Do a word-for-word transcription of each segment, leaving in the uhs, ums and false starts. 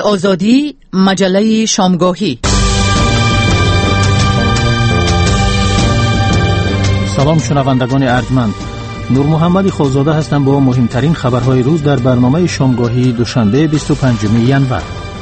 آزادی، مجله شامگاهی. سلام شنوندگان ارجمند، نور محمد خوزاده هستم با مهمترین خبرهای روز در برنامه شامگاهی دوشنبه بیست و پنجم ینور.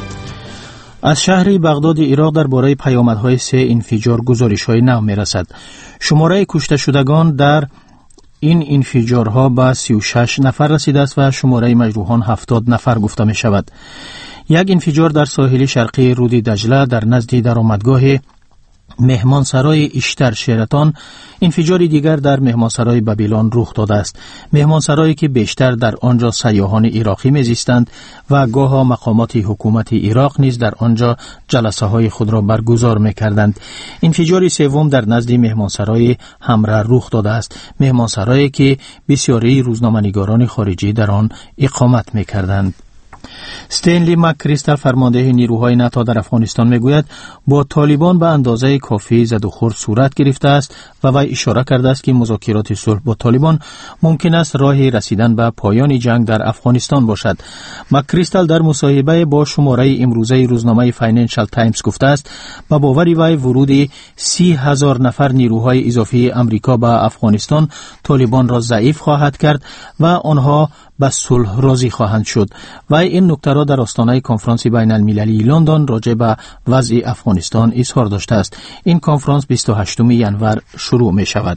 از شهر بغداد عراق درباره پیامدهای سه انفجار گزارش‌های نو می‌رسد. شماره کشته شدگان در این انفجارها به سی و شش نفر رسیده است و شماره مجروحان هفتاد نفر گفته می شود. یک انفجار در ساحل شرقی رود دجله در نزد درآمدگاه مهمانسرای اشتر شراتون، انفجار دیگر در مهمانسرای بابیلون رخ داده است. مهمانسرایی که بیشتر در آنجا سیاحان عراقی میزیستند و گاها مقامات حکومت عراق نیز در آنجا جلسه های خود را برگزار میکردند. انفجار سوم در نزد مهمانسرای همره رخ داده است، مهمانسرایی که بسیاری روزنامه‌نگاران خارجی در آن اقامت میکردند. استنلی مکریستال فرمانده نیروهای ناتو در افغانستان میگوید با طالبان به اندازه کافی زد و خورد صورت گرفته است و وی اشاره کرده است که مذاکرات صلح با طالبان ممکن است راه رسیدن به پایان جنگ در افغانستان باشد. مکریستال در مصاحبه با شماره امروزه روزنامه فاینانشال تایمز گفته است با باور وی ورود سی هزار نفر نیروهای اضافی امریکا به افغانستان طالبان را ضعیف خواهد کرد و آنها به صلح راضی خواهند شد. و این نکته را در آستانه کنفرانس بین المللی لندن راجع به وضع افغانستان اظهار داشته است. این کنفرانس بیست و هشتم ینور شروع می شود.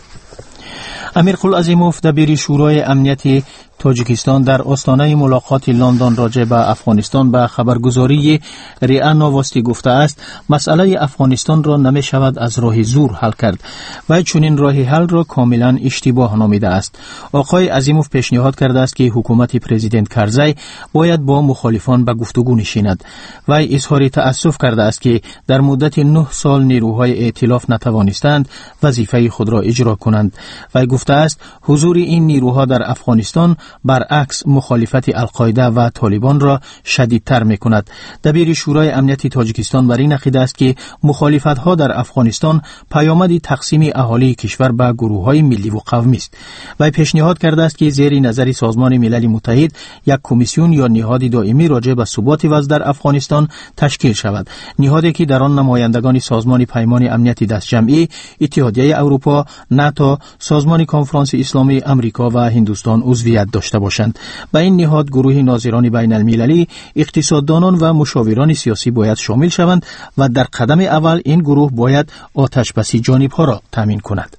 امیرقلعظیموف دبیر شورای امنیت تاجیکستان در آستانه ملاقات لندن راجع به افغانستان به خبرگزاری ریا نواستی گفته است مسئله افغانستان را نمی شود از راه زور حل کرد و چنین راه حل را کاملا اشتباه نامیده است. آقای عظیموف پیشنهاد کرده است که حکومت پرزیدنت کرزی باید با مخالفان به گفتگو نشیند و اظهار تأسف کرده است که در مدت نه سال نیروهای ائتلاف نتوانستند وظیفه خود را اجرا کنند و گفته است حضور این نیروها در افغانستان برعکس مخالفت القاعده و طالبان را شدیدتر می کند. دبیر شورای امنیت تاجیکستان بر این عقیده است که مخالفت ها در افغانستان پیامد تقسیم اهالی کشور به گروه های ملی و قومی است و پیشنهاد کرده است که زیر نظر سازمان ملل متحد یک کمیسیون یا نهاد دائمی راجع به ثبات وضع در افغانستان تشکیل شود، نهادی که در آن نمایندگان سازمان پیمان امنیت دست جمعی، اتحادیه اروپا، ناتو، سازمان کنفرانس اسلامی امریکا و هندوستان عضویت داشته باشند. به این نهاد گروه ناظران بین المللی، اقتصاددانان و مشاوران سیاسی باید شامل شوند و در قدم اول این گروه باید آتشبسی جانب‌ها را تامین کند.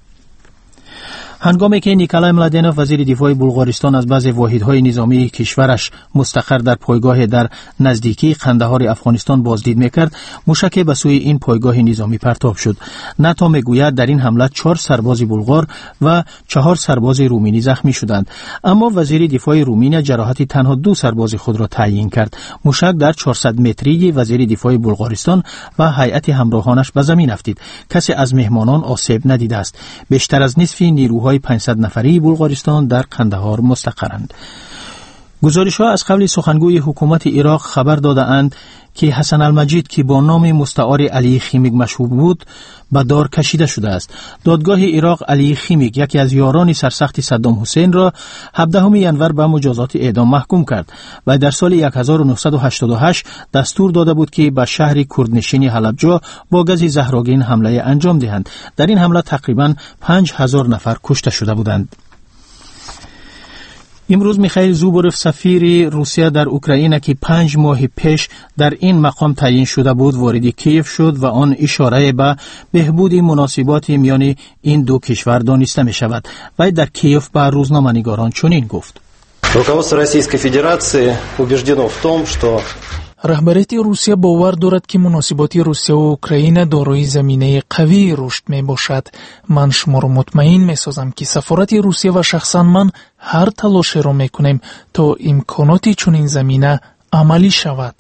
هنگامی که نیکولای ملادینوف وزیر دفاع بلغارستان از بعضی واحدهای نظامی کشورش مستقر در پایگاه در نزدیکی قندهار افغانستان بازدید میکرد، موشک به سوی این پایگاه نظامی پرتاب شد. ناتو میگوید در این حمله چهار سرباز بلغار و چهار سرباز رومینی زخمی شدند، اما وزیر دفاع رومینیا جراحت تنها دو سرباز خود را تعیین کرد. موشک در چهارصد متری وزیر دفاع بلغارستان و هیئت همراهانش به زمین افتید. کسی از مهمانان آسیب ندیده است. بیشتر از نصف نیروهای پانصد نفری بلغارستان در قندهار مستقرند. گزارش‌ها از قبل سخنگوی حکومت عراق خبر داده‌اند که حسن المجید که با نام مستعار علی خیمیک مشهور بود به دار کشیده شده است. دادگاه عراق علی خیمیک، یکی از یاران سرسخت صدام حسین، را هفدهم ینور به مجازات اعدام محکوم کرد و در سال هزار و نهصد و هشتاد و هشت دستور داده بود که به شهر کردنشین حلبجا با گاز زهرآگین حمله انجام دهند. در این حمله تقریباً پنج هزار نفر کشته شده بودند. امروز میخائیل زوبورف سفیر روسیه در اوکراین که پنج ماه پیش در این مقام تعیین شده بود وارد کیف شد و آن اشاره به بهبود مناسبات میان این دو کشور دانسته می شود و در کیف به روزنامه‌نگاران چنین گفت: руководство Российской Федерации убеждено в том, что راهبریت روسیه باور دارد که مناسبات روسیه و اوکراین دارای زمینه قوی رشد می باشد. من شما را مطمئن می سازم که سفارت روسیه و شخصا من هر تلاشی را می کنیم تا امکانات چنین زمینه عملی شود.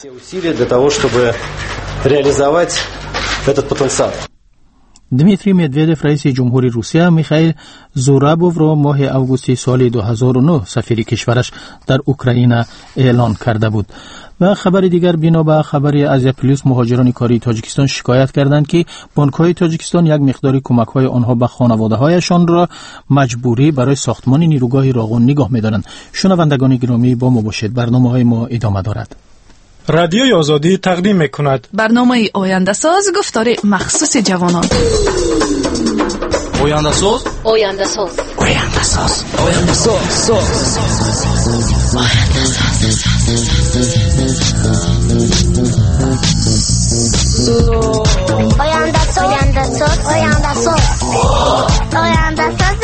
دمیتری مدودف رئیس جمهوری روسیه میخائیل زورابوف را ماه اوگوست سال دو هزار و نه سفیر کشورش در اوکراین اعلان کرده بود. و خبر دیگر، بنا به خبر آزیا پلیس، مهاجران کاری تاجیکستان شکایت کردند که بانک‌های تاجیکستان یک مقدار کمک‌های آنها به خانواده‌هایشان را مجبوری برای ساختمان نیروگاه راغون نگاه می‌دارند. شنوندگان گرامی با ما باشید، برنامه‌های ما ادامه دارد. رادیوی آزادی تقدیم میکند برنامه آینده ساز گفتار مخصوص جوانان. آینده ساز آینده ساز آینده ساز آینده ساز آینده ساز آینده ساز آینده ساز آینده ساز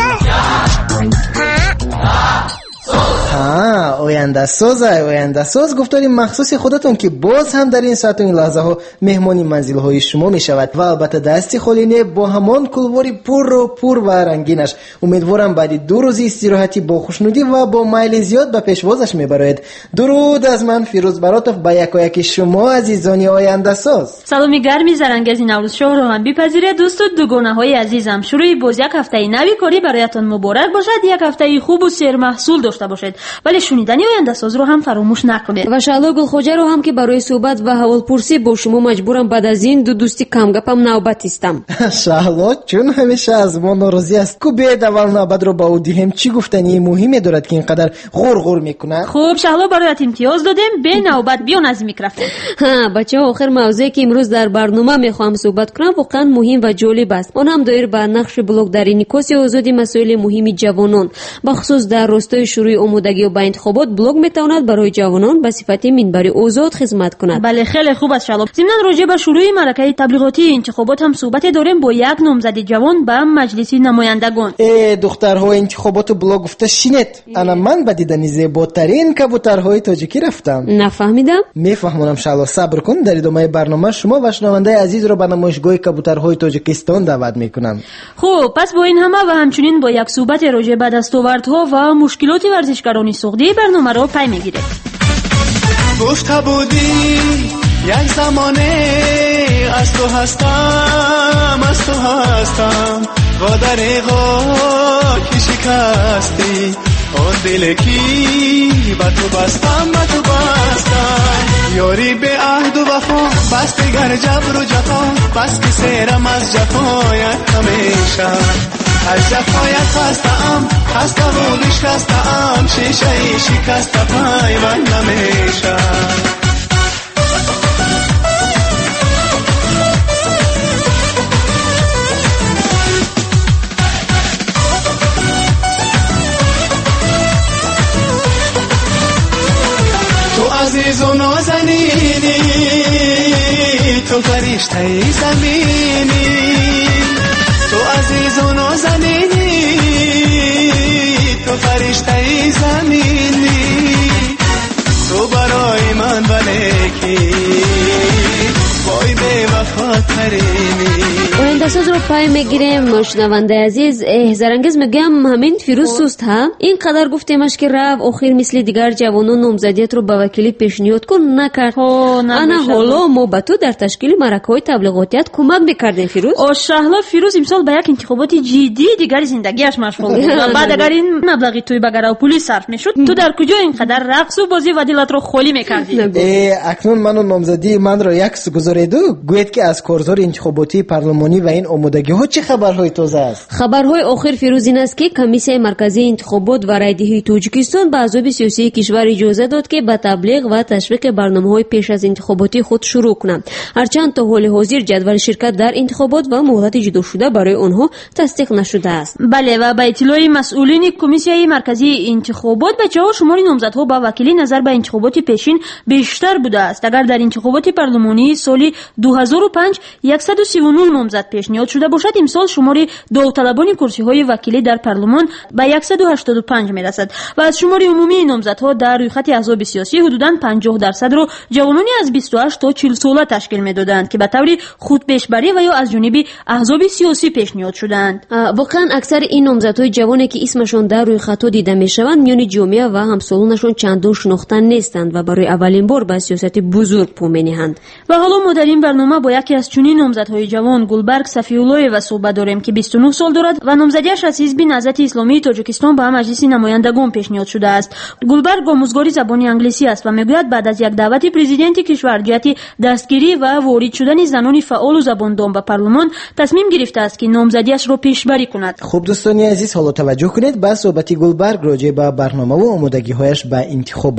ها آینده ساز آینده ساز گفتاری مخصوص خودتون که باز هم در این ساعت و این لحظه ها مهمانی منزل های شما می شود و البته دستی خالی نه، با همان کلواری پر و پر و رنگینش. امیدوارم بعد دو روز استراحتی با خوشنودی و با میل زیاد به پیشوازش می برید. درود از من فیروز براتوف به یکایک شما عزیزانی آینده ساز. سلامی گرمی زرنگزی نوروز شاه رو هم بپذیرید دوست و دوگانه های عزیزم. شروع باز یک هفته نوی کاری برایتان مبارک باشد، یک هفته خوب و سیر محصول داشته باشید، ولی شنیدنی آینده ساز رو هم فراموش نکنید. و شالو گلخوجه رو هم که برای صحبت و حوالپرسی با شما مجبورم بعد از این دو دوستی کم گپم نوبت استم. شالو چون همیشه از ما ناراضی است کو بیاید اول نوبت رو با او دیم. چی گفتنی مهمی دارد که اینقدر غور غور میکنه؟ خوب شالو برایت امتیاز دادیم، به نوبت بیان از میکروفون. ها بچه ها، آخر موضوعی که امروز در برنامه میخوام صحبت کنم واقعا مهم و جالب است. اون هم دایر بر نقش بلوک در انعکاس آزادی مسائل مهم جوانان، بخصوص در راستای شروع آمادگی و به انتخابات. بلوک میتواند برای جوانان به صفت منبر آزاد خدمت کند. بله خیلی خوب است شالو. ضمن راجع به شروع معرکه تبلیغاتی انتخابات هم صحبت داریم با یک نامزد جوان به مجلس نمایندگان. ای دخترها انتخابات بلوک گفته شینت. انا من به دیدن زیباترین کبوترهای تاجیکی رفتم. نفهمیدم. میفهمونم شالو، صبر کن. در ادامه برنامه شما و شنونده عزیز رو به نمایشگاه کبوترهای تاجیکستان دعوت میکنم. خوب پس با این همه و همچنین با یک صحبت راجع به دستاوردها و مشکلات ورزشکاران سعودی برنامه رو پی میگیره. گفته بودی یک زمانه از تو هستم از تو هستم و دریغا که شکستی آن دل کی با تو بستم با تو بستم یاری به عهد و وفا بس دیگر جبر و جفا بس که سیرم از جفایت همیشه از جفایت خستم خسته و بشکستم شیشه ای شکسته پیوند نمیشه تو عزیز و نازنینی تو فرشته زمینی تو عزیز و نازنینی تو فرشته زمینی تو برای من ولیکی وای به وفا ترینی. آینده ساز رو پای میگیریم. شنونده عزیز، احزارانگیز میگم همین فیروز سوست ها اینقدر گفتیمش که رفت آخر مثل دیگر جوانان نامزدیت رو به وکیلی پیشنهاد کن نکرد. انا حالا ما به تو در تشکیل معرکه‌های تبلیغاتیت کمک میکردیم فیروز. او شهلا فیروز امسال به یک انتخابات جدی دیگر زندگیش مشغول بود و بعد اگر این مبلغی توی بگرا و پلیس صرف میشد تو در کجا اینقدر رقص و بازی و دلت رو خالی میکردی؟ اکنون منو نامزدی من رو یکس گذاریدو گوید که از کارزار انتخاباتی پارلمانی و این آمادگی ها چه خبرهای تازه است؟ خبرهای آخر فیروز این است که کمیسیون مرکزی انتخابات و رایدهی تاجیکستان به احزاب سیاسی کشور اجازه داد که به تبلیغ و تشویق برنامه‌های پیش از انتخاباتی خود شروع کنند، هرچند تا حال حاضر جدول شرکت در انتخابات و مهلت جدا شده برای آنها تصدیق نشده است. بله و به اطلاع مسئولین کمیسیون مرکزی انتخابات بچه‌ها شمار نامزدها با وکیلی نظر به انتخابات پیشین بیشتر بوده است. اگر در انتخابات پارلمانی سال دو هزار و پنج صد و سی و نه نامزد پیشنهاد شده باشد، امسال شمار داوطلبان کرسی‌های وکیلی در پارلمان به صد و هشتاد و پنج میرسد و از شمار عمومی نامزدها در روی خط احزاب سیاسی حدوداً پنجاه درصد را جوانانی از بیست و هشت تا چهل ساله تشکیل میدادند که به طور خود پیشبری و یا از جانب احزاب سیاسی پیشنهاد شدند. واقعا اکثر این نامزدهای جوانی که اسمشون در روی خط دیده میشوند میان جامعه و همسالانشون چندان شناخته نیستند و برای اولین بار به سیاست بزرگ پا می‌نهند. و حالا ما در این برنامه با یکی از چنین نامزدهای جوان گلبرگ صفی‌الله و صحبت داریم که بیست و نه سال دارد و نامزدیش از حزب نهضت اسلامی تاجیکستان به مجلس نمایندگان پیشنهاد شده است. گلبرگ آموزگار زبان انگلیسی است و میگوید بعد از یک دعوت پرزیدنت کشور جهت دستگیری و وارد شدن زنان فعال و زباندان به پارلمان تصمیم گرفته است که نامزدیش را پیشبری کند. خوب دوستان عزیز، حالا توجه کنید به صحبت گلبرگ راجع به برنامه و آمادگی‌هایش به انتخابات.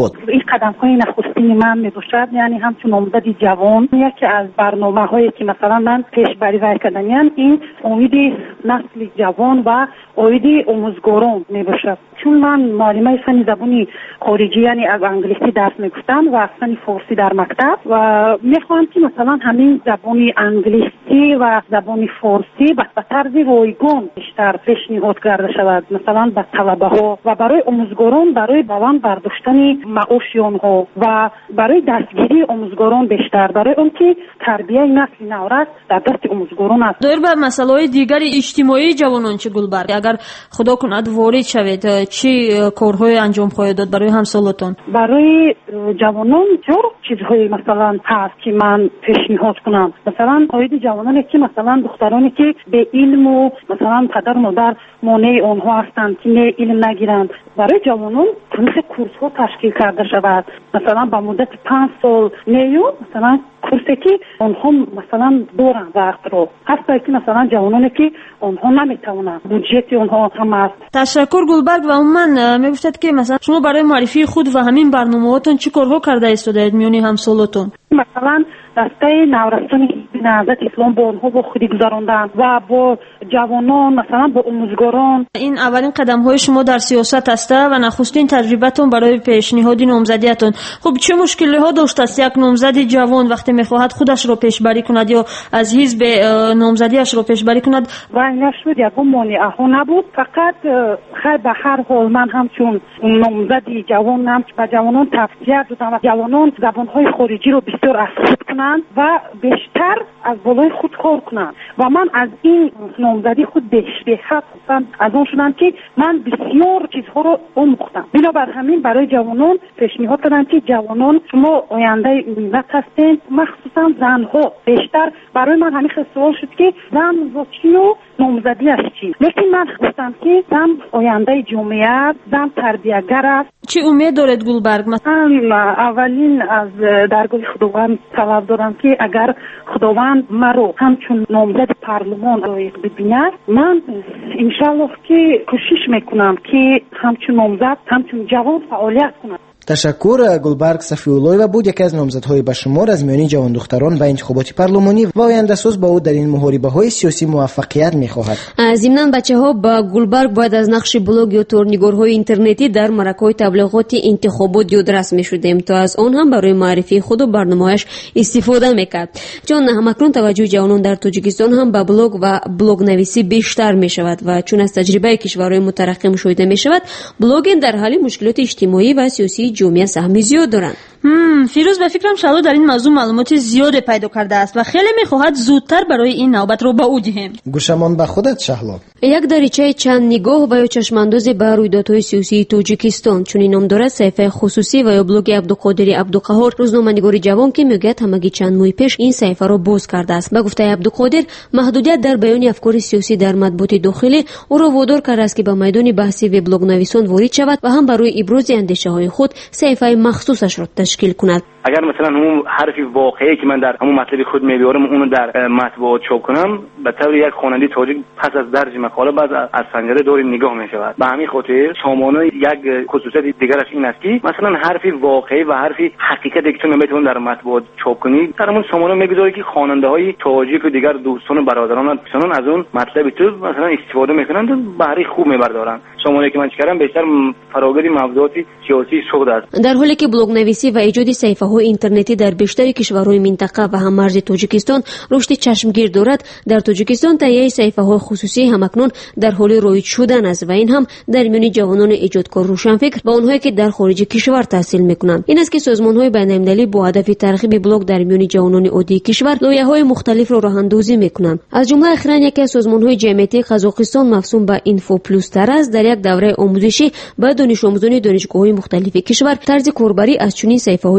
قدم‌های نخستین من میباشد، یعنی همچون نامزد جوان. یکی از برنامه‌هایی که مثلا من پیش بری کردم یعنی این امید نسل جوان و امید آموزگاران میباشد. چون من معلمه فن زبانی خارجی یعنی از انگلیسی درس میگفتم و فن فارسی در مکتب و میخوام که مثلا همین زبانی انگلیسی و زبانی فارسی به طرز رایگان بیشتر پیشنهاد کرده شود، مثلا به طلبه ها و برای آموزگاران برای بلند برداشتن معاش آنها و برای دستگیری آموزگاران بیشتر، برای اون که تربیت نسل نورست در دست آموزگاران است. در به مسائل دیگر اجتماعی جوانان چه گلبرگ، اگر خدا کند وارد شوید چه کارهای انجام خواهید داد برای همسالتون؟ برای جوانان چه چیزهایی مثلا هست که من پیشنهاد کنم؟ مثلا خواهید جوانانی که مثلا دخترانی که به علم و مثلا پدر مادر مانع آنها هستند که نه علم نگیرند، برای جوانان مثل کورس ها تشکیل کرده شود، مثلا با مدت پنج سال نیو مثلا کورسی که آنها مثلا دارن وقت رو هست که مثلا جوانانی که آنها نمیتونن بودجت آنها هم است. تشکر گلبرگ. و من میگفتید که مثلا شما برای معرفی خود و همین برنامه‌هاتون چی کارها کرده ایستادید میونی همسالتون؟ مثلا دسته نورستان نهضت اسلام با آنها با خودی گذراندن و با جوانان مثلا با آموزگاران. این اولین قدم های شما در سیاست است و نخستین تجربتون برای پیشنهاد نامزدیتون. خب چه مشکلی ها داشت است یک نامزد جوان وقتی میخواهد خودش رو پیشبری کند یا از حزب نامزدیش رو پیشبری کند؟ و نشد یکم مانع ها نبود، فقط خیر به هر حال من همچون نامزدی جوان هم به جوانان توصیه دادم و جوانان زبان های خارجی رو بسیار افزود کنند و بیشتر از بالای خود کار کنند و من از این نامزدی خود بیشتر خواستم از اون شدم که من بسیار چیزها رو آموختم. بنابر همین برای جوانان پیشنهاد کردم که جوانان شما آینده ملت هستین، مخصوصا زنها. بیشتر برای من همین سوال شد که زن و چی و نامزدی است چی، لیکن من گفتم که زن آینده جامعه است، زن تربیتگر است. چی امید دارید گلبرگ؟ من اولین از درگاه خداوند طلب دارم که اگر خداوند مرا همچون نامزد پارلمان لایق ببیند، من انشالله که کوشش میکنم که همچون نامزد همچون جوان فعالیت کنم. تشکر. گلبرگ صفی‌الله بود یکی از نامزدهای بشمار از میان جوان دختران و انتخابات پارلمانی و آینده ساز با او در این محاربه‌های سیاسی موفقیت می‌خواهد. ضمناً بچه‌ها با گلبرگ باید از نقش بلاگ یا تورنیگورهای اینترنتی در معرکه‌های تبلیغاتی انتخابات یادرس می‌شدیم تا از آن هم برای معرفی خود و برنامه‌اش استفاده می‌کرد. چون همکنون توجه جوانان در تاجیکستان هم به بلاگ و بلاگ نویسی بیشتر می‌شود و چون از تجربه کشورهای مترقی مشاهده می‌شود، بلاگ در حل مشکلات اجتماعی و سیاسی جامعه سهمی زیاد دارند. فیروز به فکرم شلو در این موضوع معلومات زیاد پیدا کرده است و خیلی میخواهد زودتر برای این نوبت رو به او دهیم. گوشمان به خودت شهلا. یک دریچه چند نگاه و یا چشمانداز به رویدادهای سیاسی تاجیکستان چون نام دارد صفحه خصوصی و یا بلوگ عبدالقادر عبدالقهار روزنامه‌نگار جوان که میگوید همگی چند ماه پیش این صفحه را باز کرده است. به گفته عبدالقادر محدودیت در بیان افکار سیاسی در مطبوعات داخلی او را وادار کرده است که به میدان بحثی و بلاگ نویسان وارد شود و هم برای ابراز اندیشه‌های خود صفحه مخصوصش را تشکیل کند. اگر مثلا همون حرفی واقعی که من در همون مطلب خود می‌بیارم اونو در مطبوعات چاپ کنم، به طور یک خواننده تاجیک پس از درج مقاله بعد از پنجره دور نگاه می‌شود. به همین خاطر سامانه یک خصوصیت دیگرش این است که مثلا حرفی واقعی و حرفی حقیقتی که چون میتونن در مطبوعات چاپ کنی در همون سامانه می‌گذاره که خواننده‌های تاجیک و دیگر دوستان و برادران مثلا از اون مطلب تو مثلا استفاده می‌کنند و بهره خوب می‌بردارن. سامانه‌ای که من چیکارم بیشتر فراگیری موضوعات سیاسی شده است. در حالی که بلاگ نویسی و ایجاد صفحه‌های اینترنتی در بیشتر کشورهای منطقه و هم مرز تاجیکستان رشد چشمگیر دارد، در تاجیکستان تهیه صفحه‌های خصوصی همکنون در حال رایج شدن است و این هم در میان جوانان ایجادکار روشنفکر و آنهایی که در خارج کشور تحصیل می‌کنند. این است که سازمان‌های بین‌المللی با هدف ترغیب بلاگ در میان جوانان عادی کشور لایحه‌های مختلف را راه‌اندازی می‌کنند. از جمله اخیراً یکی از سازمان‌های جمعیتی قزاقستان مفهوم به اینفو پلوس تراز در یک دوره آموزشی به دانش آموزان دانشگاه‌های مختلف کشور طرز کاربری از چنین صفحه‌های اینترنتی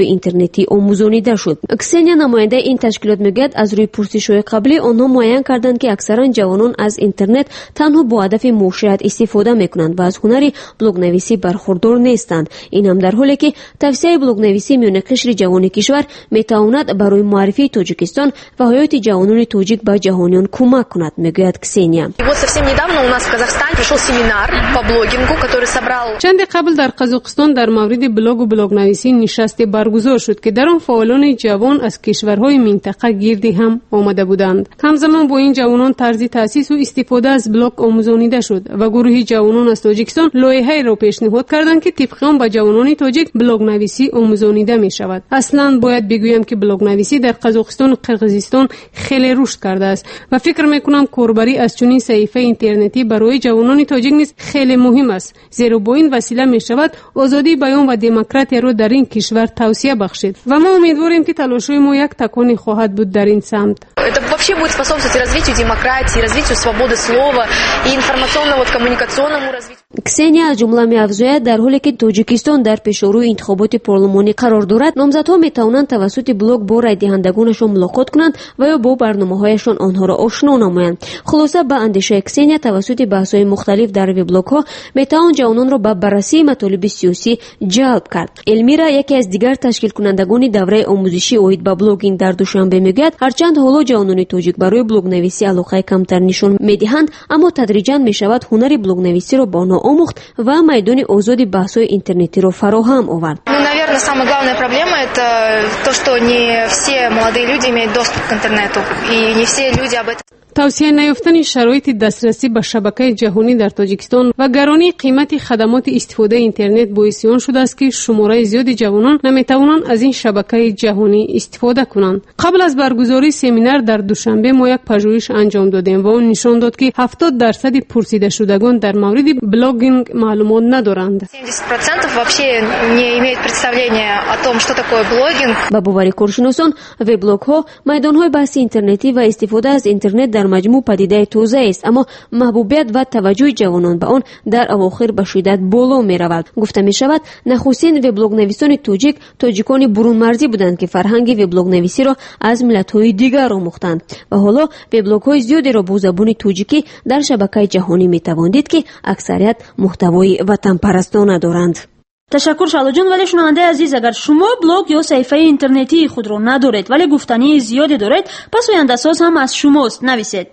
интернетӣ омӯзонида шуд. ксения намояндаи ин ташкилот мегӯяд аз рӯи пурсишҳои қаблӣ онҳо муайян карданд ки аксаран ҷавонон аз интернет танҳо бо ҳадафи муошират истифода мекунанд ва аз ҳунари блогнависӣ бархурдор нестанд. ин ҳам дар ҳоле ки тавсияи блогнависӣ миёни қишри ҷавони кишвар метавонад барои муаррифии Тоҷикистон ва ҳаёти ҷавонони тоҷик ба ҷаҳониён кӯмак кунад, мегӯяд Ксения. Вот совсем недавно у нас в Казахстане пришел семинар по блогингу, который собрал... чанде қабл дар Қазоқистон дар мавриди блогу блогнависӣ нишасте баргузор шуд ки дар он фаъолони ҷавон аз кишварҳои минтақа гирди ҳам омада буданд. ҳамзамон бо ин ҷавонон тарзи таъсису истифода аз блог омӯзонида шуд ва гурӯҳи ҷавонон аз Тоҷикистон лоиҳаеро пешниҳод карданд ки тибқи он ба ҷавонони тоҷик блогнависӣ омӯзонида мешавад. аслан бояд бигӯям ки блогнависӣ дар Қазоқистон و қирғизистон хеле рушд кардааст ва фикр мекунам корбарӣ аз чунин саҳифаи интернетӣ барои ҷавонони тоҷик низ хеле муҳим аст, зеро бо ин васила мешавад озодии баён ва демократияро дар ин кишвар тавсия бахшид ва мо умедворем ки талошҳои мо як таконе хоҳад буд дар ин самт. Это вообще будет способствовать развитию демократии, развитию свободы слова и информационному, вот, коммуникационному развитию. Ксения аз ҷумла меафзояд дар ҳоле ки Тоҷикистон дар пешорӯи интихоботи парлумонӣ қарор дорад, номзадҳо метавонанд тавассути блог бо райдиҳандагонашон мулоқот кунанд ва ё бо барномаҳояшон онҳоро ошно намоянд. хулоса ба андешаи Ксения тавассути баҳсҳои мухталиф дар веблогҳо метавон ҷавононро ба баррасии матолиби сиёсӣ ҷалб кард. Элмира, яке аз дигар ташкилкунандагони давраи омӯзиши оид ба блогинг дар Душанбе мегӯяд, ҳарчанд ҳоло ҷавонони тоҷик барои блогнависӣ алоқаи камтар нишон медиҳанд, аммо тадриҷан мешавад ҳунари блогнависиро ба онҳо омӯхт ва майдони озоди баҳсҳои интернетиро фароҳам овард. Ну, наверное, самая главная проблема – это то, что не все молодые люди имеют доступ к интернету, и не все люди об этом... тавсия наёфтани шароити дастрасӣ ба шабакаи ҷаҳонӣ дар Тоҷикистон ва гаронии қимати хадамоти истифодаи интернет боиси он шудааст ки шумораи зиёди ҷавонон наметавонанд аз ин шабакаи ҷаҳонӣ истифода кунанд. қабл аз баргузории семинар дар Душанбе мо як пажӯҳиш анҷом додем ва он нишон дод ки ҳафтод дарсади пурсидашудагон дар мавриди блогинг маълумот надоранд. семьдесят процентов вообще не имеют представления о том, что такое блогинг. ба бовари коршиносон, веблогҳо майдонҳои баҳси интернетӣ ва истифода аз интернет дар маҷмӯъ падидаи тозаест, аммо маҳбубият ва таваҷҷӯҳи ҷавонон ба он дар авохир ба шиддат боло меравад. гуфта мешавад, нахустин веблогнависони тоҷик тоҷикони бурунмарзӣ буданд ки фарҳанги веблогнависиро аз миллатҳои дигар омӯхтанд ва ҳоло веблогҳои зиёдеро бо забони тоҷикӣ дар шабакаи ҷаҳонӣ метавон дид ки аксарият муҳтавои ватанпарастона доранд. ташаккур шалоҷон. Вале шунавандаи азиз, агар шумо блог ё саҳифаи интернетии худро надоред, вале гуфтании зиёде доред, пас ояндасоз ҳам аз шумост. нависед.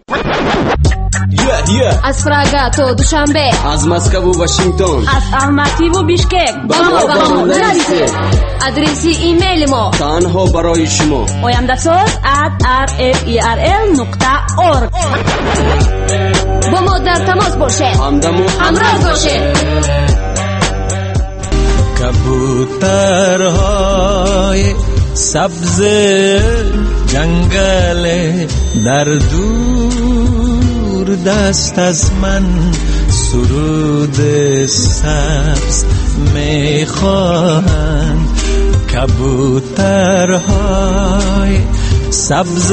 Yeah, yeah. Аз Прага то Душанбе, аз Москву Вашингтон, аз Алмативу Бишкек. ба мо ба мо нависед. адреси имейли мо танҳо барои шумо ояндасоз at r f e r l нуқта org. бо мо дар тамос бошед, ҳамдамо ҳамроҳ бошед. کبوترهای سبز جنگل در دور دست از من سرود سبز میخواهند. کبوترهای سبز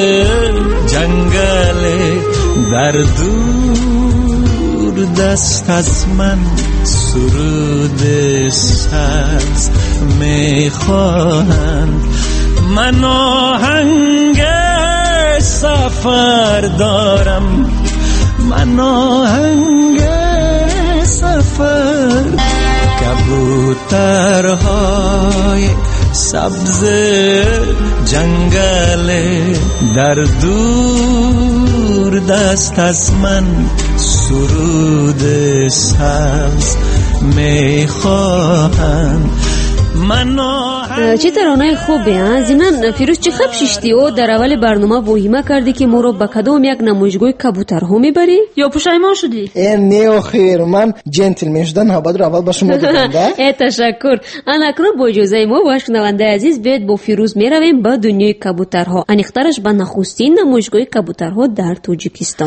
جنگل در دور دست از من سرود سبز میخواهند. من آهنگ سفر دارم، من آهنگ سفر. کبوترهای سبز جنگل در دور دست از من سرود سبز میخواهند. چه ترانه‌ی خوبه ها. ضمن فیروز چه خب ششتی او در اول برنامه واهمه کردی که ما رو به کدام یک نمایشگاه کبوترها میبری یا پشیمان شدی؟ نه آخر من جنتلمن شدن نباید رو اول با شما دادم. تشکر. انا اکنون با اجازه ما و شنونده عزیز بیاید با فیروز میرویم به دنیای کبوترها، انیخترش به نخستین نمایشگاه کبوترها در تاجیکستان.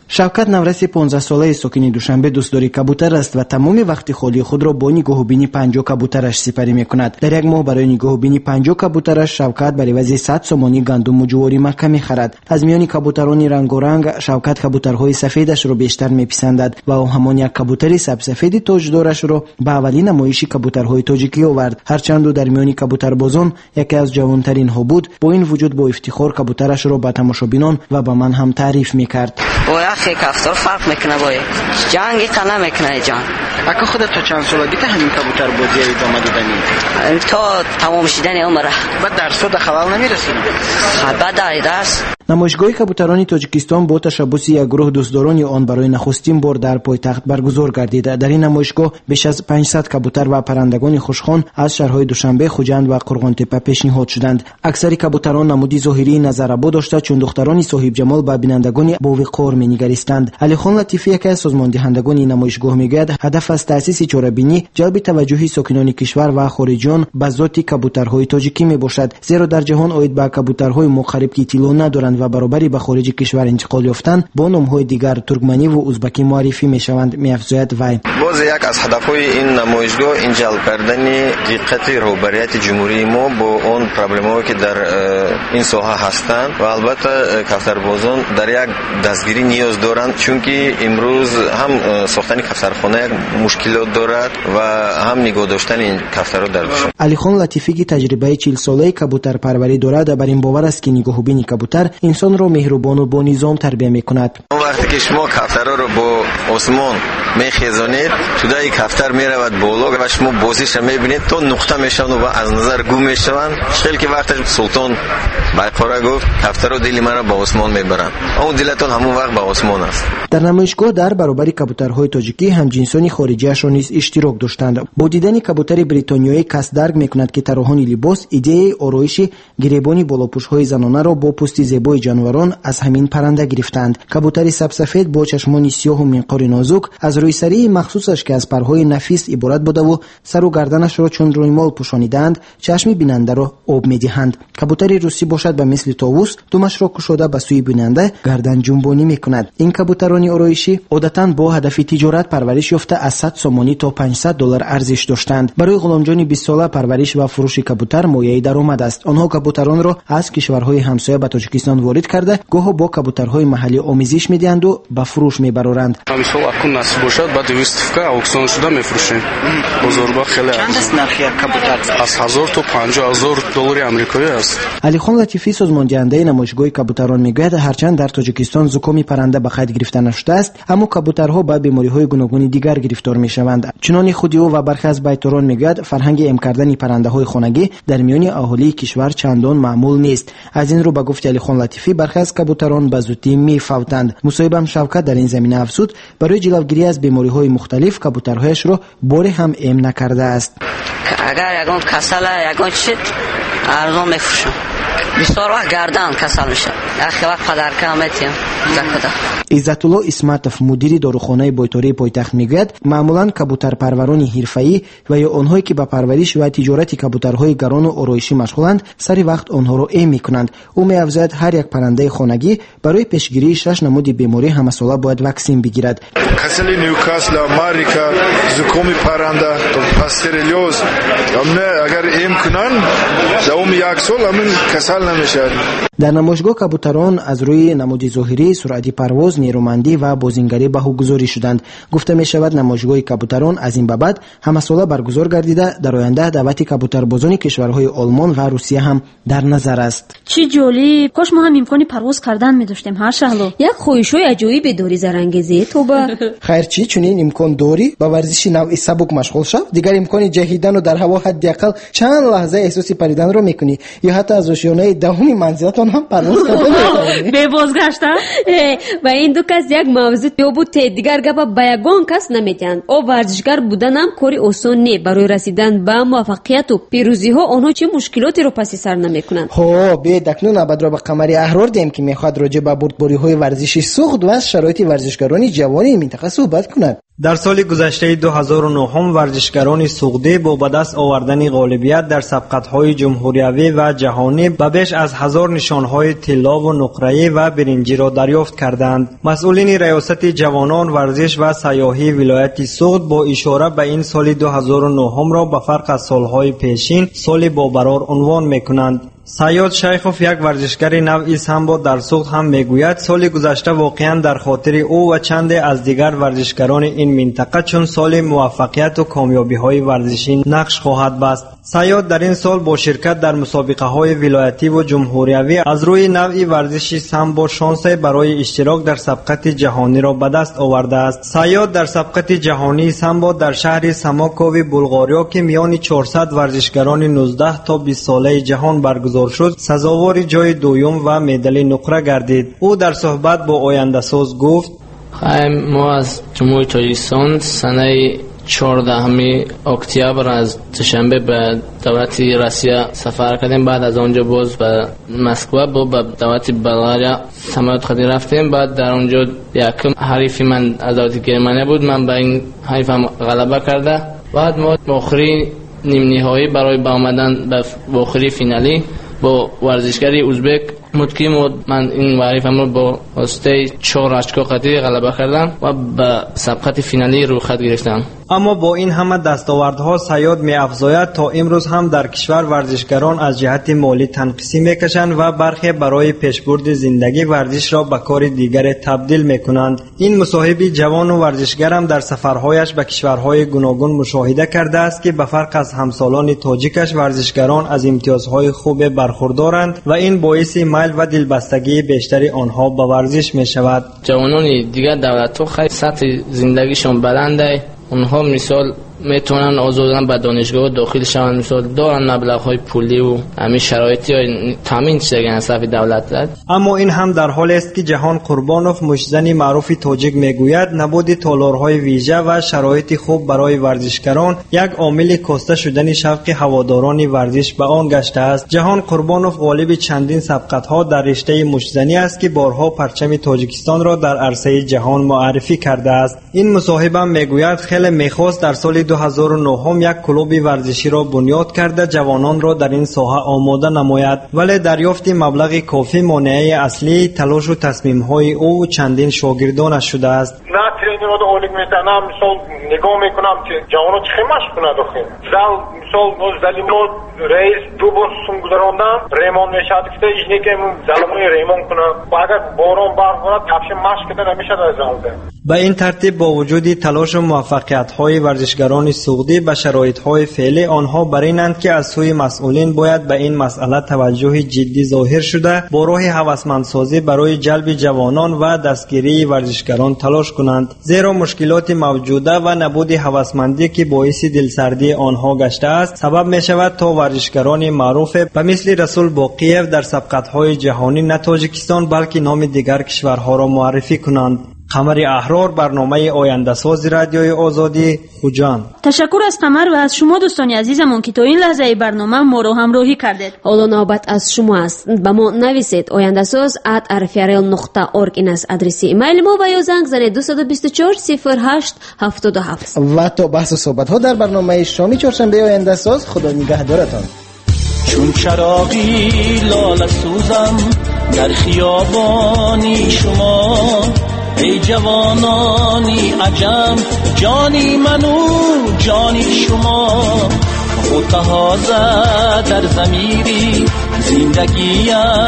шавкат навраси панздаҳ солаи сокини душанбе дӯстдори кабутар аст ва тамоми вақти холии худро бо нигоҳубини панҷоҳ кабутараш сипарӣ мекунад. дар як моҳ барои нигоҳубини панҷоҳ кабутараш шавкат бар ивази сад сомонӣ гандуму ҷувори макка мехарад. аз миёни кабутарони рангоранг шавкат кабутарҳои сафедашро бештар меписандад ва ӯ ҳамон як кабутари сабсафеди тоҷдорашро ба аввалин намоиши кабутарҳои тоҷикӣ овард. ҳарчанду дар миёни кабутарбозон яке аз ҷавонтаринҳо буд, бо ин вуҷуд бо ифтихор кабутарашро ба тамошобинон ва ба ман ҳам таъриф мекард. Ахи кафтор фарқ мекуна бо ҷанги қана мекуна ҷан. Ака худат то чанд солагита ҳамин кабутар бозӣ идома додани? То тамом шидани умра. Ба дарсода халал намерасид? Ба дарс. намоишгоҳи кабутарони тоҷикистон бо ташаббуси як гурӯҳ дӯстдорони он барои нахустин бор дар пойтахт баргузор гардид. дар ин намоишгоҳ беш аз панҷсад кабутар ва паррандагони хушхон аз шаҳрҳои Душанбе, Хуҷанд ва Қурғонтепа пешниҳод шуданд. аксари кабутарон намуди зоҳирии назарабо дошта, чун духтарони соҳибҷамол ба бинандагони бовиқор менигаристанд. Алихон Латифӣ, яке аз созмондиҳандагони намоишгоҳ, мегӯяд ҳадаф аз таъсиси чорабинӣ ҷалби таваҷҷӯҳи сокинони кишвар ва хориҷиён ба зоти кабутарҳои тоҷикӣ мебошад, зеро дар ҷаҳон оид ба кабутарҳои мо қариб ки иттилоъ надоранд ва баробари ба хориҷи кишвар интиқол ёфтан бо номҳои дигар туркманиву узбакӣ муаррифӣ мешаванд, меафзояд вай. боз як аз ҳадафҳои ин намоишгоҳ ин ҷалб кардани диққати роҳбарияти ҷумҳурии мо бо он проблемаҳое ки дар ин соҳа ҳастанд ва албатта кафтарбозон дар як дастгирӣ ниёз доранд, чунки имрӯз ҳам сохтани кафтархона як мушкилот дорад ва ҳам нигоҳ доштани ин кафтарҳо дар Душанбе. Алихон Латифӣ ки таҷрибаи чил солаи кабутарпарварӣ дорад, бар ин бовар аст ки нигоҳубини кабутар инсонро меҳрубону бо низом тарбия мекунад. вақте ки шумо кафтарро бо осмон мехезонед, тудаи кафтар меравад боло ва шумо бозиша мебинед, то нуқта мешаванд ва аз назар гум мешаванд. хеле ки вақташ султон байқора гуфт, кафтаро дили маро ба осмон мебаранд. он дилатон ҳамон вақт ба осмон аст. дар намоишгоҳ дар баробари кабутарҳои тоҷикӣ ҳамҷинсони хориҷиашро низ иштирок доштанд. бо дидани кабутари бритониёӣ кас дарк мекунад ки тарҳони либос идеяи ороиши гиребони болопӯшҳои занонаро бо пӯсти зебои ҷонварон аз ҳамин парранда гирифтанд. кабутари сабсафед бо чашмони сиёҳу минқори нозук аз рӯйсарии махсусаш ки аз парҳои нафис иборат будаву сару гарданашро чун рӯймол пӯшонидаанд, чашми бинандаро об медиҳанд. кабутари русӣ бошад ба мисли товус, думашро кушода ба сӯи бинанда гарданҷунбонӣ мекунад. ин кабутарони ороишӣ одатан бо ҳадафи тиҷорат парвариш ёфта аз сад сомонӣ то панҷсад доллар арзиш доштанд. барои ғуломҷони бистсола парвариш ва фурӯши кабутар мояи даромад аст. онҳо кабутаронро аз кишварҳои ҳамсоя ба Тоҷикистон ворид карда, гоҳо бо кабутарҳои маҳаллӣ омезиш медиҳанду ба фурӯш мебароранд. мисол акун насиб бошад ба двистовка аукцион шуда мефурӯшем. бозорбах хеле чанд аст нархи як кабутар? аз ҳазор то панҷоҳ ҳазор доллари амрикоӣ аст. алихон Латифӣ, созмондиҳандаи намоишгоҳи кабутарон, мегӯяд ҳарчанд дар Тоҷикистон зукоми парранда ба қайд гирифта нашудааст, аммо кабутарҳо ба бемориҳои гуногуни дигар гирифтор мешаванд. чунони худи ӯ ва бархе аз байторон мегӯяд, фарҳанги эм кардани паррандаҳои хонагӣ дар миёни аҳолии кишвар чандон маъмул нест. аз ин рӯ, ба гуфти Алихон Латифӣ, бархе аз кабутарон ба зудӣ мефавтанд. мусоҳибам Шавкат дар ин замина афзуд, барои ҷилавгирӣ аз бемориҳои мухталиф кабутарҳояшро боре ҳам эм накардааст. агар ягон касала ягон чи арзон мефурӯшам. бисёр вақт гардан касал мешавад. яхе вақт падарка метиям закуда. Иззатулло Исматов, мудири дорухонаи бойтории пойтахт, мегӯяд, маъмулан кабутарпарварони ҳирфаӣ ва ё онҳое ки ба парвариш ва тиҷорати кабутарҳои гарону ороишӣ машғуланд, сари вақт онҳоро эм мекунанд. ӯ меафзояд, ҳар як паррандаи хонагӣ барои пешгирии шаш намуди беморӣ ҳамасола бояд ваксин бигирад. касали Ньюкасл, Марика, зукоми парранда, пастерелёз, амне агар эм кунанд, давоми як сол амин касал намешавад. дар намоишгоҳ кабутарон аз рӯи намуди зоҳирӣ, суръати парвоз, нерӯмандӣ ва бозингарӣ баҳогузорӣ шуданд. гуфта мешавад, намоишгоҳи кабутарон аз ин ба баъд ҳамасола баргузор гардида, дар оянда даъвати кабутарбозони кишварҳои Олмон ва Русия ҳам дар назар аст. чӣ ҷолиб! кош мо ҳам имкони парвоз кардан медоштем. ҳар шаҳло як хоҳишҳои аҷоибе дорӣ зарангезе тоба. хайр чӣ, чунин имкон дорӣ? ба варзиши навъи сабук машғул шав. дигар имкони ҷаҳидану дар ҳаво ҳадди ақал чанд лаҳза эҳсоси париданро мекунӣ, ё ҳатто аз ошёнаи даҳуми манзилатон ҳам парвоз карда метавонӣ. бебозгашта ва ин ду кас як мавзӯъ ёбуте. дигар гапа ба ягон кас намедиҳанд. о варзишгар буданам кори осон не. барои расидан ба муваффақияту пирӯзиҳо онҳо чӣ мушкилотеро паси сар намекунанд? ҳо бед акнун абадро ба қамари аҳрор диҳем ки мехоҳад роҷа ба бурдбориҳои варзиши суғд ва шароити варзишгарони ҷавони ин минтақа суҳбат кунад. در سال گذشته دو هزار و نه ورزشکاران سوخته با به دست آوردن غالبیت در سبقت‌های جمهوریوی و جهانی به بیش از هزار نشانهای طلا و نقره‌ای و برنجی را دریافت کردند. مسئولین ریاست جوانان ورزش و سیاحی ولایت سوخت با اشاره به این سال دو هزار و نه را به فرق از سالهای پیشین سال باقرار عنوان می‌کنند. سیاد شیخوف یک ورزشکار نوعی سامبو در سوخت هم میگوید سال گذشته واقعا در خاطر او و چند از دیگر ورزشکاران این منطقه چون سال موفقیت و کامیابی های ورزشی نقش خواهد بست. سیاد در این سال با شرکت در مسابقه های ولایتی و جمهوریوی از روی نوعی ورزشی سامبو شانس برای اشتراک در سبقت جهانی را به دست آورده است. سیاد در سبقت جهانی سامبو در شهر ساماکوی بلغاریا که میان چهارصد ورزشکاران نوزده تا بیست ساله جهان برگزار شد سزاوار جای دوم و مدال نقره گردید. او در صحبت با آینده ساز گفت: خواهیم ما از جمهوری تاجیکستان سنه چهاردهم اکتبر از دوشنبه به دولت روسیه سفر کردیم. بعد از آنجا باز به مسکو با به دولت بلغاریا سمت خدی رفتیم. بعد در اونجا یکم حریف من از دولت گرمانیا بود، من به این حریفم غلبه کرده. بعد ما آخری نیم نهایی برای با آمدن به آخری فینالی با ورزشکاری ازبک متکیم و من این حریفم رو با واسطه چهار اشکا خطی غلبه کردم و به سبقت فینالی رو خط گرفتم. اما با این همه دستاوردها سیاد می افزاید تا امروز هم در کشور ورزشکاران از جهت مالی تنقیصی میکشند و برخی برای پیشبرد زندگی ورزش را به کار دیگر تبدیل میکنند. این مصاحب جوان و ورزشگر هم در سفرهایش به کشورهای گوناگون مشاهده کرده است که به فرق از همسالان تاجیکش ورزشکاران از امتیازهای خوب برخوردارند و این باعث میل و دلبستگی بیشتری آنها به ورزش می شود. جوانان دیگر دولت‌ها خیلی سطح زندگیشون بلنده، اونها مثال میتونن آزادن به دانشگاه داخل شوند، مثال دارن مبلغ‌های پولی و همین شرایطی تامین شدن از طرف دولت. اما این هم در حالی است که جهان قربانوف مشزنی معروف تاجیک میگوید نبود تالارهای ویژه و شرایط خوب برای ورزشکاران یک عامل کاسته شدن شوق هواداران ورزش به آن گشته است. جهان قربانوف غالب چندین سبقت‌ها در رشته مشزنی است که بارها پرچم تاجیکستان را در عرصه جهان معرفی کرده است. این مصاحب هم میگوید خیلی میخواست در سال دو هزار و نه یک کلوب ورزشی را بنیاد کرده جوانان را در این ساحه آماده نماید، ولی دریافت مبلغ کافی مانع اصلی تلاش و تصمیم‌های او و چندین شاگردانش شده است. نه ترینرها رو اولیگ میتونم مثال نگاه میکنم که جوانان چه مشق کنند آخه زل مثال زلیمو رئیس دو بار سوم گذراندم ریمان میشد که اینه که زلموی ریمان کنم و اگر باران برخورد کفش مشق کده نمیشه در زلده. به این ترتیب با وجود تلاش و موفقیت‌های ورزشکاران سعودی به شرایط‌های فعلی آنها برینند که از سوی مسئولین باید به این مسئله توجه جدی ظاهر شده با راه هوسمندسازی برای جلب جوانان و دستگیری ورزشکاران تلاش کنند، زیرا مشکلات موجوده و نبود هوسمندی که باعث دلسردی آنها گشته است سبب می شود تا ورزشکاران معروف به مثل رسول باقیف در سبقت‌های جهانی نه تاجیکستان بلکه نام دیگر کشورها را معرفی کنند. قمر احرار، برنامه آینده ساز رادیوی آزادی، خوجان. تشکر از قمر و از شما دوستان عزیزمون که تا این لحظه برنامه ما رو همراهی کردید. حالا نوبت از شما است. به ما نویسید آینده ساز ات ارفیارل نقطه اورگ این است ادرس ایمیل ما و یا زنگ زنید دو دو چهار صفر هشت هفت هفت. و تا بحث و صحبت ها در برنامه شامی چهارشنبه آینده ساز. خدا نگهدارتان. چون چراغی لاله سوزم در خیابانی شما، ای جوانانی عجم جانی منو جانی شما، خود تازه در ضمیری زندگی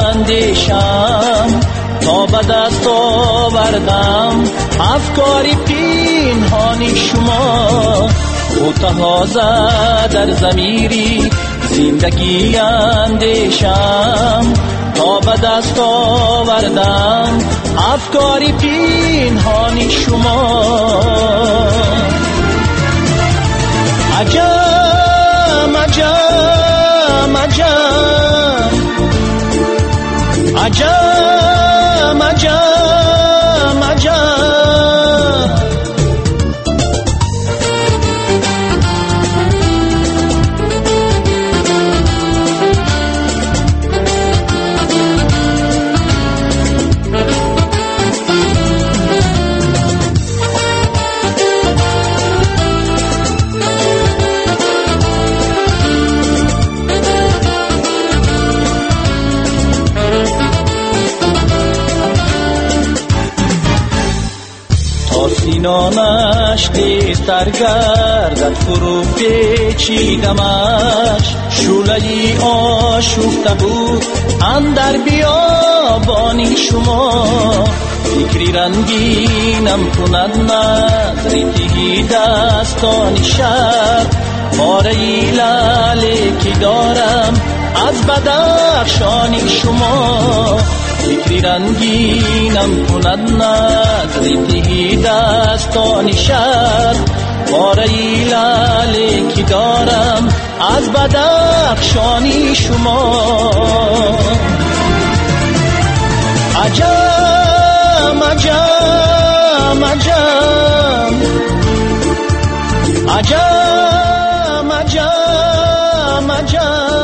اندیشم، تا به دست آوردم افکاری پنهانی شما، خود تازه در ضمیری زندگی اندیشم، تا به دست آوردم افکاری پنهانی شما. عجب عجب عجب عجب عجب عجب چنانش تیزتر گردد فرو پیچیدمش شعله‌ای آشفته بود اندر بیابانی شما فکری رنگینم کند نظری تهی دستان شب پاره‌ای لاله که دارم از بدخشانی شما فکری رنگینم کند نظری تهی دستان شب پاره‌ای لاله که دارم از بدخشانی شما عجب عجب عجب عجب عجب عجب